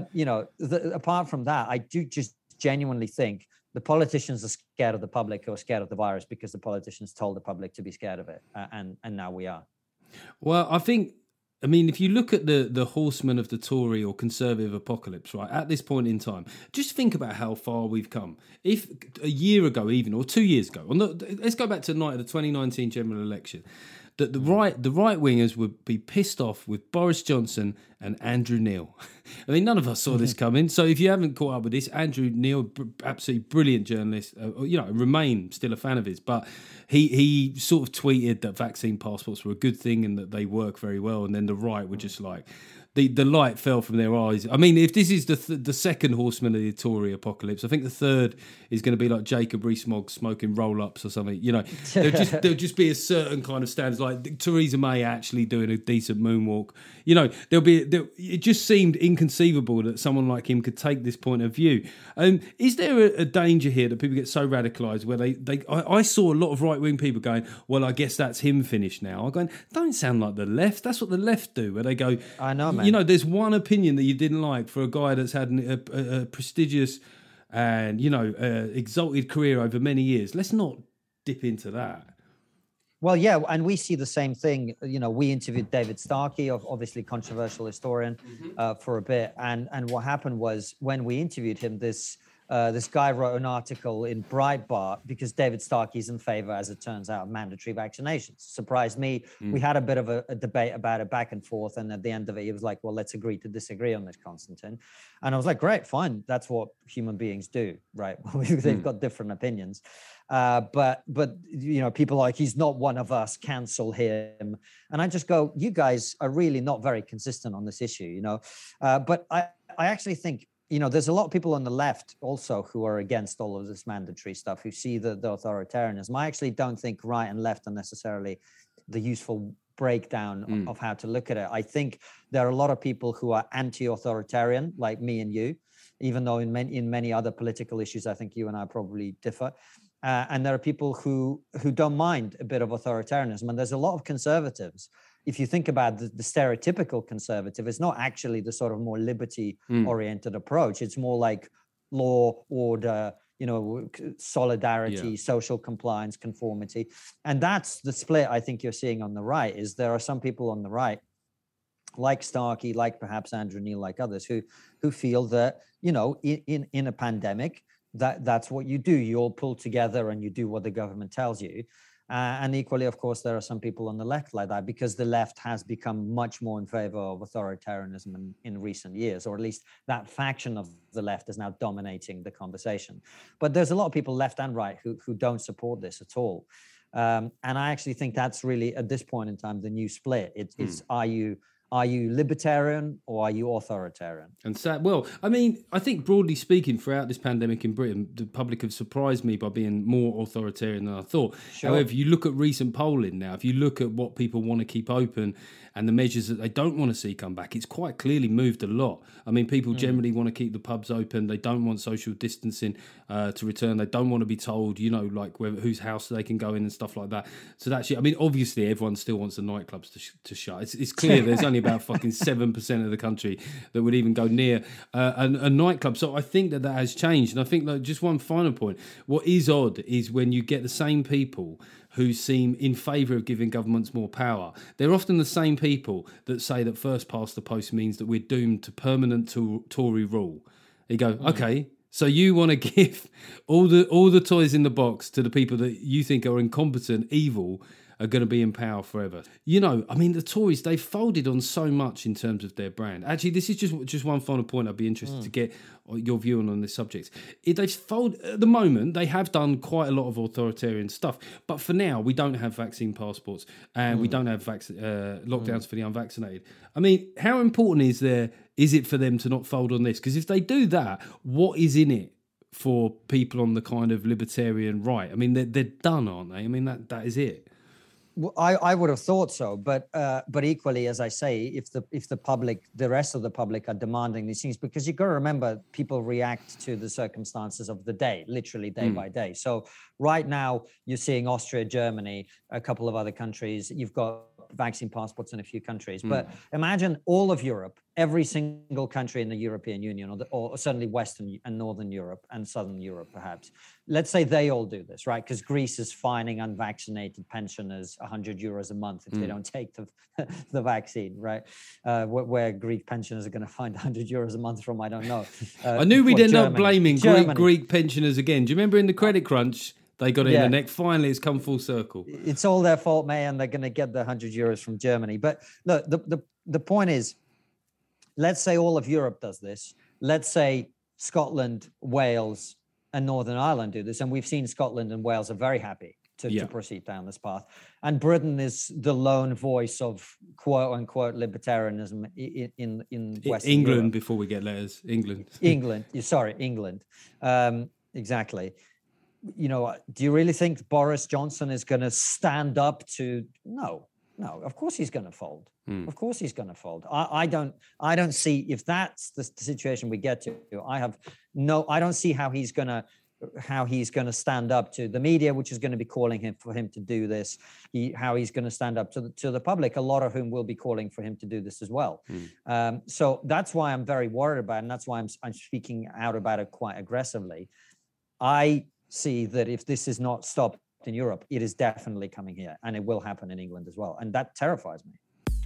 apart from that, I do just genuinely think the politicians are scared of the public who are scared of the virus because the politicians told the public to be scared of it. And now we are. Well, if you look at the horsemen of the Tory or Conservative apocalypse, right, at this point in time, just think about how far we've come. If a year ago even, or 2 years ago, let's go back to the night of the 2019 general election, that the right wingers would be pissed off with Boris Johnson and Andrew Neil. None of us saw this coming. So if you haven't caught up with this, Andrew Neil, absolutely brilliant journalist, remain still a fan of his, but he sort of tweeted that vaccine passports were a good thing and that they work very well. And then the right were just like, the light fell from their eyes. If this is the second horseman of the Tory apocalypse, I think the third is going to be like Jacob Rees-Mogg smoking roll-ups or something. There'll just be a certain kind of standards, like Theresa May actually doing a decent moonwalk. It just seemed inconceivable that someone like him could take this point of view. Is there a danger here that people get so radicalised where I saw a lot of right-wing people going, well, I guess that's him finished now. I'm going, don't sound like the left. That's what the left do, where they go, I know, man. There's one opinion that you didn't like for a guy that's had a prestigious and, exalted career over many years. Let's not dip into that. Well, yeah, and we see the same thing. We interviewed David Starkey, obviously controversial historian, for a bit. And what happened was when we interviewed him, this guy wrote an article in Breitbart because David Starkey's in favor, as it turns out, of mandatory vaccinations. Surprised me. We had a bit of a debate about it back and forth. And at the end of it, he was like, well, let's agree to disagree on this, Konstantin. And I was like, great, fine. That's what human beings do, right? They've got different opinions. But people are like, he's not one of us, cancel him. And I just go, you guys are really not very consistent on this issue, But I actually think, there's a lot of people on the left also who are against all of this mandatory stuff, who see the authoritarianism. I actually don't think right and left are necessarily the useful breakdown of how to look at it. I think there are a lot of people who are anti-authoritarian, like me and you, even though in many other political issues, I think you and I probably differ. And there are people who don't mind a bit of authoritarianism. And there's a lot of conservatives. If you think about the stereotypical conservative, it's not actually the sort of more liberty-oriented approach. It's more like law, order, solidarity, social compliance, conformity. And that's the split I think you're seeing on the right, is there are some people on the right, like Starkey, like perhaps Andrew Neil, like others, who feel that, in a pandemic, that's what you do. You all pull together and you do what the government tells you. And equally, of course, there are some people on the left like that, because the left has become much more in favor of authoritarianism in recent years, or at least that faction of the left is now dominating the conversation. But there's a lot of people left and right who don't support this at all. And I actually think that's really, at this point in time, the new split. It's are you Are you libertarian or are you authoritarian? And so, well, I mean, I think broadly speaking, throughout this pandemic in Britain, the public have surprised me by being more authoritarian than I thought. Sure. However, if you look at recent polling now, if you look at what people want to keep open and the measures that they don't want to see come back, it's quite clearly moved a lot. I mean, people generally want to keep the pubs open. They don't want social distancing to return. They don't want to be told, you know, like whose house they can go in and stuff like that. So that's, I mean, obviously everyone still wants the nightclubs to shut. It's clear there's only about fucking 7% of the country that would even go near a nightclub. So I think that has changed. And I think that just one final point, what is odd is when you get the same people who seem in favour of giving governments more power, they're often the same people that say that first past the post means that we're doomed to permanent Tory rule. You go, okay, so you want to give all the toys in the box to the people that you think are incompetent, evil, are going to be in power forever. You know, I mean, the Tories, they've folded on so much in terms of their brand. Actually, this is just one final point I'd be interested to get your view on this subject. They've folded, at the moment, they have done quite a lot of authoritarian stuff. But for now, we don't have vaccine passports and we don't have lockdowns for the unvaccinated. I mean, how important is it for them to not fold on this? Because if they do that, what is in it for people on the kind of libertarian right? I mean, they're done, aren't they? I mean, that is it. Well, I would have thought so, but equally, as I say, if the public, the rest of the public, are demanding these things, because you've got to remember, people react to the circumstances of the day, literally day by day. So right now, you're seeing Austria, Germany, a couple of other countries. You've got vaccine passports in a few countries, but imagine all of Europe, every single country in the European Union, or certainly Western and Northern Europe and Southern Europe, perhaps. Let's say they all do this, right? Because Greece is fining unvaccinated pensioners €100 a month if they don't take the vaccine, right? Where Greek pensioners are going to find €100 a month from, I don't know. I knew we'd end up blaming Greek pensioners again. Do you remember in the credit crunch? They got it in the neck. Finally, it's come full circle. It's all their fault, May, and they're going to get the €100 from Germany. But look, the point is, let's say all of Europe does this. Let's say Scotland, Wales, and Northern Ireland do this. And we've seen Scotland and Wales are very happy to proceed down this path. And Britain is the lone voice of quote-unquote libertarianism in Western England, Europe. before we get letters. England. England. Exactly. You know, do you really think Boris Johnson is going to stand up to? No, of course he's going to fold. Of course he's going to fold. I don't see, if that's the situation we get to, I don't see how he's going to stand up to the media, which is going to be calling for him to do this. How he's going to stand up to the public, a lot of whom will be calling for him to do this as well. So that's why I'm very worried about it, and that's why I'm speaking out about it quite aggressively. I see that if this is not stopped in Europe, it is definitely coming here, and it will happen in England as well. And that terrifies me.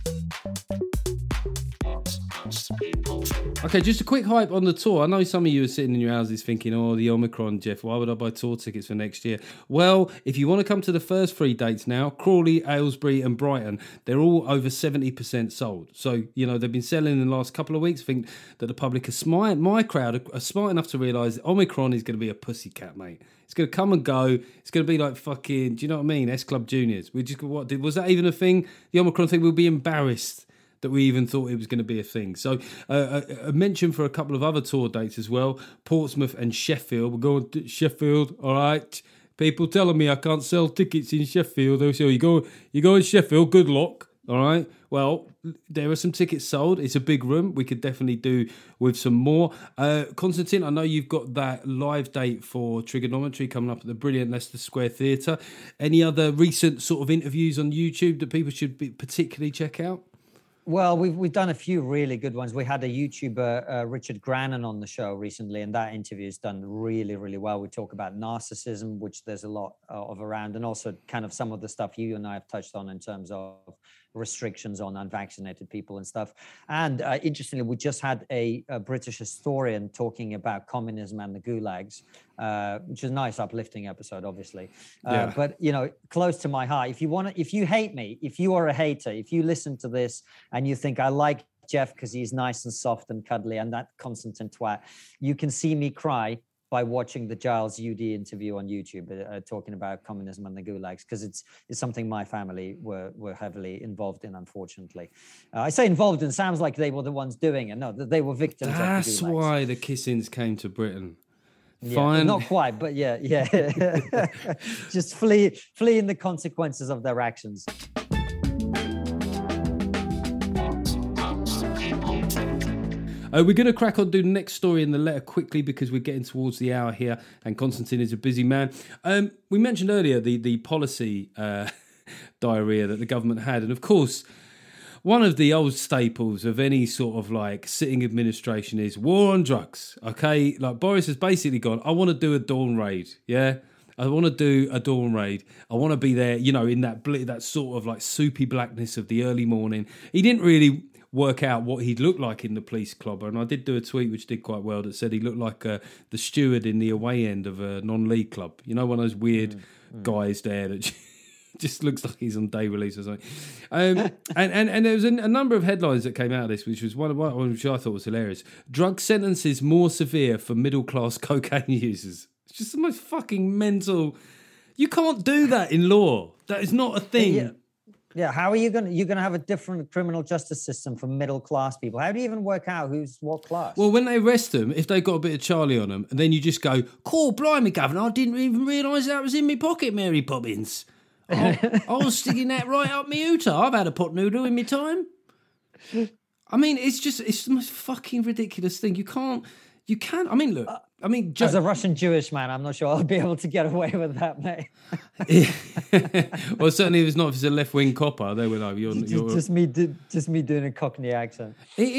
Okay, just a quick hype on the tour. I know some of you are sitting in your houses thinking, oh, the Omicron, Jeff, why would I buy tour tickets for next year? Well, if you want to come to the first 3 dates now, Crawley, Aylesbury and Brighton, they're all over 70% sold. So, you know, they've been selling in the last couple of weeks. I think that the public are smart. My crowd are smart enough to realise Omicron is going to be a pussycat, mate. It's going to come and go. It's going to be like fucking, do you know what I mean? S Club Juniors. Was that even a thing? The Omicron thing, we'll be embarrassed that we even thought it was going to be a thing. So a mention for a couple of other tour dates as well. Portsmouth and Sheffield. We're going to Sheffield, all right? People telling me I can't sell tickets in Sheffield. They say, you go in Sheffield, good luck, all right? Well, there are some tickets sold. It's a big room. We could definitely do with some more. Constantine, I know you've got that live date for Trigonometry coming up at the brilliant Leicester Square Theatre. Any other recent sort of interviews on YouTube that people should particularly check out? Well, we've done a few really good ones. We had a YouTuber, Richard Grannon, on the show recently, and that interview is done really, really well. We talk about narcissism, which there's a lot of around, and also kind of some of the stuff you and I have touched on in terms of restrictions on unvaccinated people and stuff. And interestingly, we just had a British historian talking about communism and the gulags, which is a nice uplifting episode, obviously. But, you know, close to my heart. If you hate me, if you are a hater, if you listen to this and you think I like Jeff because he's nice and soft and cuddly and that Constantine twat, you can see me cry by watching the Giles UD interview on YouTube, talking about communism and the gulags, because it's something my family were heavily involved in, unfortunately. I say involved in, sounds like they were the ones doing it. No, they were victims. That's of the gulags. why the Kissings came to Britain. Yeah, not quite, but yeah. Just fleeing the consequences of their actions. We're going to crack on, do the next story in the letter quickly because we're getting towards the hour here and Konstantin is a busy man. We mentioned earlier the policy diarrhea that the government had. And of course, one of the old staples of any sort of like sitting administration is war on drugs. Okay, like Boris has basically gone, I want to do a dawn raid. Yeah. I want to do a dawn raid. I want to be there, you know, in that sort of like soupy blackness of the early morning. He didn't really work out what he'd look like in the police clobber, and I did do a tweet which did quite well that said he looked like the steward in the away end of a non-league club. You know, one of those weird guys there that just looks like he's on day release or something. And there was a number of headlines that came out of this, which was one which I thought was hilarious. Drug sentences more severe for middle-class cocaine users. It's just the most fucking mental. You can't do that in law. That is not a thing. Yeah, how are you're gonna have a different criminal justice system for middle class people? How do you even work out who's what class? Well, when they arrest them, if they've got a bit of Charlie on them, and then you just go, "Cool, blimey, Governor, I didn't even realise that was in my pocket, Mary Poppins. I was sticking that right up my ooter. I've had a pot noodle in my time." I mean, it's the most fucking ridiculous thing. You can. I mean, look. As a Russian Jewish man, I'm not sure I'll be able to get away with that, mate. Well, certainly if it's a left-wing copper, they were like, you're just me doing a Cockney accent.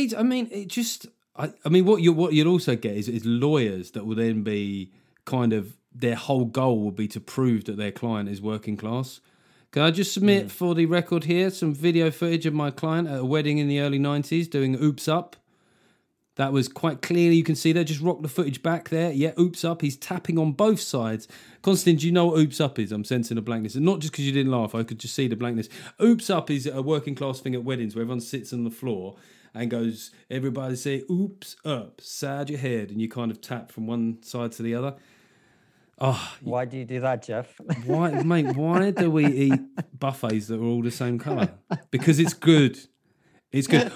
What you'll also get is lawyers that will then be kind of, their whole goal will be to prove that their client is working class. Can I just submit for the record here some video footage of my client at a wedding in the early 90s doing Oops Up? That was quite clearly, you can see there, just rock the footage back there. Yeah, Oops Up, he's tapping on both sides. Constantine, do you know what Oops Up is? I'm sensing a blankness. And not just because you didn't laugh, I could just see the blankness. Oops Up is a working class thing at weddings where everyone sits on the floor and goes, everybody say, oops up, side your head, and you kind of tap from one side to the other. Oh, why do you do that, Jeff? Why, mate, why do we eat buffets that are all the same colour? Because it's good. It's good.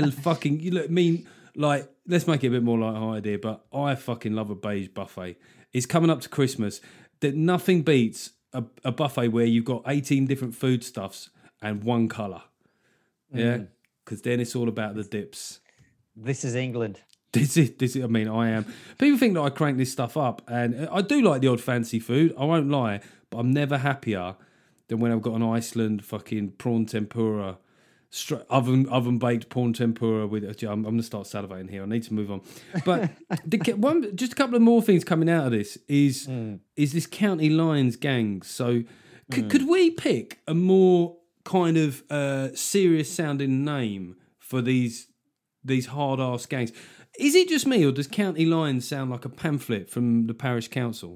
Like, let's make it a bit more light-hearted here, but I fucking love a beige buffet. It's coming up to Christmas. That nothing beats a buffet where you've got 18 different foodstuffs and one colour. Yeah? Because then it's all about the dips. This is England. This is. I mean, I am. People think that I crank this stuff up, and I do like the odd fancy food. I won't lie, but I'm never happier than when I've got an Iceland fucking prawn tempura, oven baked prawn tempura with. I'm going to start salivating here. I need to move on. But just a couple of more things coming out of this is this County Lines gang. So could we pick a more kind of serious sounding name for these hard ass gangs? Is it just me, or does County Lines sound like a pamphlet from the parish council?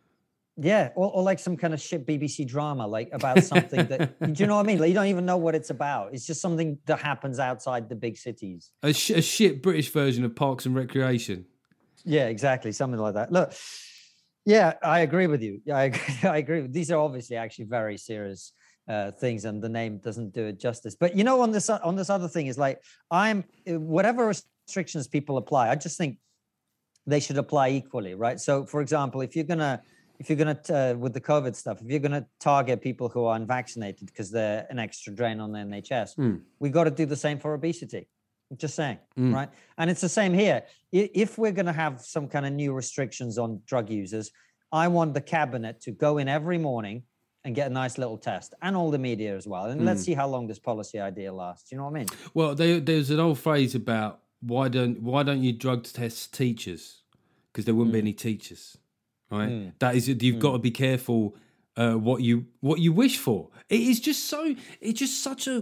Yeah, or like some kind of shit BBC drama, like about something that, do you know what I mean? Like, you don't even know what it's about. It's just something that happens outside the big cities. A shit British version of Parks and Recreation. Yeah, exactly. Something like that. Look, yeah, I agree with you. I agree. These are obviously actually very serious things, and the name doesn't do it justice. But you know, on this other thing is like, whatever restrictions people apply, I just think they should apply equally, right? So, for example, if you're gonna with the COVID stuff, if you're gonna target people who are unvaccinated because they're an extra drain on the NHS, we got to do the same for obesity. I'm just saying, right? And it's the same here. If we're gonna have some kind of new restrictions on drug users, I want the cabinet to go in every morning and get a nice little test, and all the media as well. And let's see how long this policy idea lasts. You know what I mean? Well, there's an old phrase about why don't you drug test teachers? Because there wouldn't be any teachers, right? That is, you've got to be careful what you wish for. It's just such a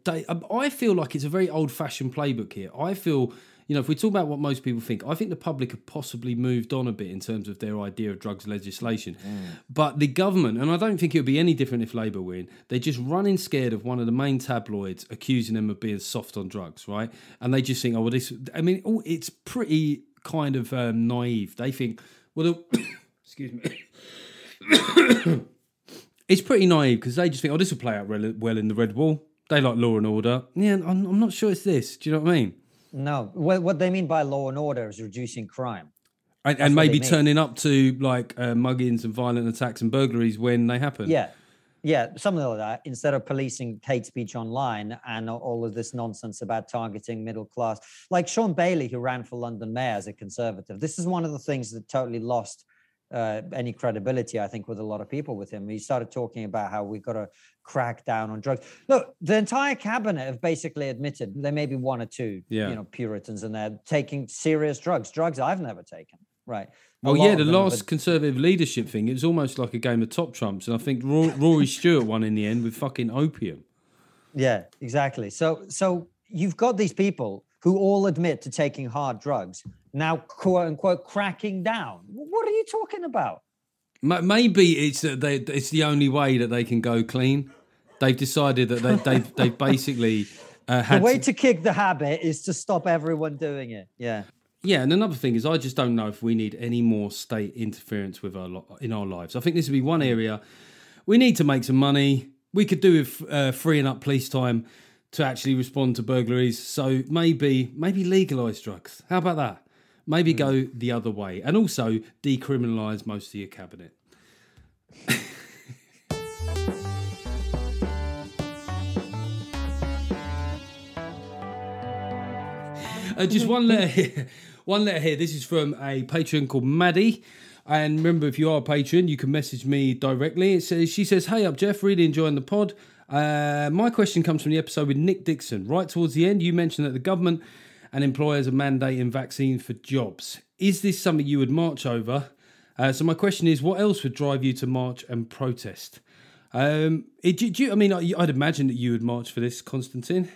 I feel like it's a very old fashioned playbook here. I feel, you know, if we talk about what most people think, I think the public have possibly moved on a bit in terms of their idea of drugs legislation. But the government, and I don't think it would be any different if Labour were in, they're just running scared of one of the main tabloids accusing them of being soft on drugs, right? And they just think, it's pretty kind of naive. They think, Well, excuse me. It's pretty naive because they just think, oh, this will play out well in the Red Wall. They like law and order. Yeah, I'm not sure it's this. Do you know what I mean? No. What they mean by law and order is reducing crime. And maybe turning up to like muggings and violent attacks and burglaries when they happen. Yeah, something like that. Instead of policing hate speech online and all of this nonsense about targeting middle class. Like Sean Bailey, who ran for London mayor as a Conservative. This is one of the things that totally lost any credibility, I think, with a lot of people with him. He started talking about how we've got to crack down on drugs. Look, the entire cabinet have basically admitted there may be one or two, Puritans in there taking serious drugs I've never taken. Right. Well, the last Conservative leadership thing, it was almost like a game of top trumps. And I think Rory Stewart won in the end with fucking opium. Yeah, exactly. So you've got these people who all admit to taking hard drugs, now quote unquote cracking down. What are you talking about? Maybe it's the only way that they can go clean. They've decided that they've basically had the way to kick the habit is to stop everyone doing it. Yeah. Yeah, and another thing is I just don't know if we need any more state interference in our lives. I think this would be one area we need to make some money. We could do with freeing up police time to actually respond to burglaries. So maybe legalise drugs. How about that? Maybe go the other way. And also decriminalise most of your cabinet. Just one letter here. One letter here. This is from a patron called Maddie. And remember, if you are a patron, you can message me directly. She says, "Hey up, Jeff. Really enjoying the pod. My question comes from the episode with Nick Dixon. Right towards the end, you mentioned that the government and employers are mandating vaccines for jobs. Is this something you would march over? So my question is, what else would drive you to march and protest? I'd imagine that you would march for this, Konstantin.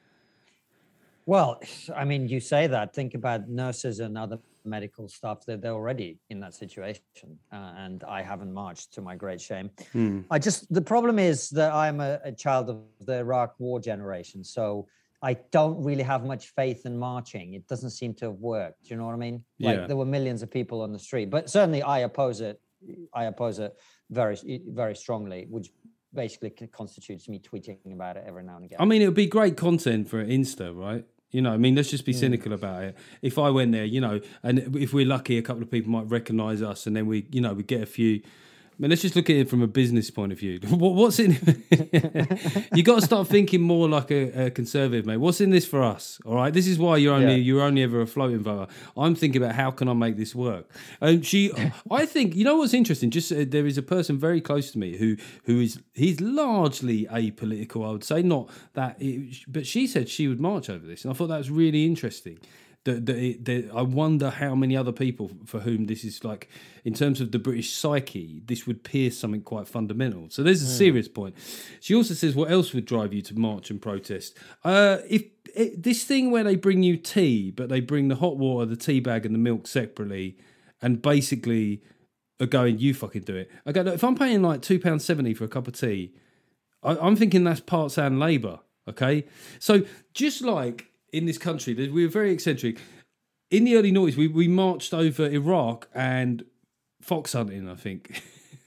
Well, I mean, you say that. Think about nurses and other medical staff. They're already in that situation. And I haven't marched, to my great shame. The problem is that I'm a child of the Iraq War generation. So I don't really have much faith in marching. It doesn't seem to have worked. Do you know what I mean? Like there were millions of people on the street. But certainly I oppose it. I oppose it very, very strongly, which basically constitutes me tweeting about it every now and again. I mean, it would be great content for Insta, right? You know, I mean, let's just be cynical about it. If I went there, you know, and if we're lucky, a couple of people might recognise us, and then we get a few. I mean, let's just look at it from a business point of view. What's in? You got to start thinking more like a conservative, mate. What's in this for us? All right, this is why you're only ever a floating voter. I'm thinking about how can I make this work. I think you know what's interesting. Just there is a person very close to me he's largely apolitical. I would say not that, but she said she would march over this, and I thought that was really interesting. I wonder how many other people for whom this is like, in terms of the British psyche, this would pierce something quite fundamental. So there's a serious point. She also says, what else would drive you to march and protest? This thing where they bring you tea, but they bring the hot water, the tea bag and the milk separately, and basically are going, you fucking do it. I go, look, if I'm paying like £2.70 for a cup of tea, I'm thinking that's part-time labour, okay? So just like in this country, we were very eccentric. In the early noughties, we marched over Iraq and fox hunting, I think.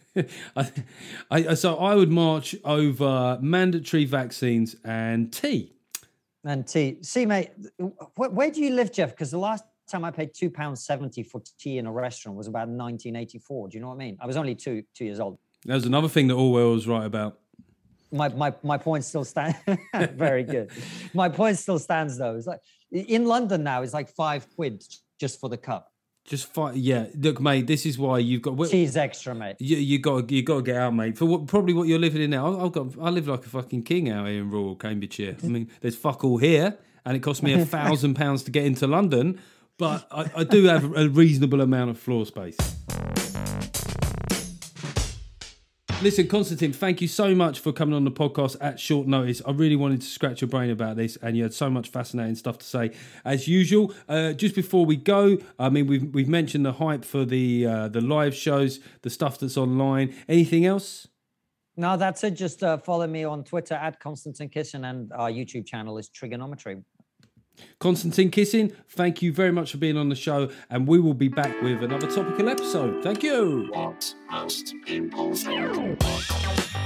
So I would march over mandatory vaccines and tea. And tea. See, mate, where do you live, Jeff? Because the last time I paid £2.70 for tea in a restaurant was about 1984. Do you know what I mean? I was only two years old. That was another thing that Orwell was right about. My point still stands. Very good. My point still stands, though. It's like in London now, it's like £5 just for the cup. Just 5, yeah. Look, mate, this is why you've got cheese extra, mate. You got to get out, mate. For probably what you're living in now. I live like a fucking king out here in rural Cambridgeshire. I mean, there's fuck all here, and it cost me £1,000 to get into London, but I do have a reasonable amount of floor space. Listen, Konstantin, thank you so much for coming on the podcast at short notice. I really wanted to scratch your brain about this, and you had so much fascinating stuff to say, as usual. Just before we go, I mean, we've mentioned the hype for the live shows, the stuff that's online. Anything else? No, that's it. Just follow me on Twitter at Konstantin Kisin, and our YouTube channel is Trigonometry. Konstantin Kisin, thank you very much for being on the show, and we will be back with another topical episode. Thank you. What most people think.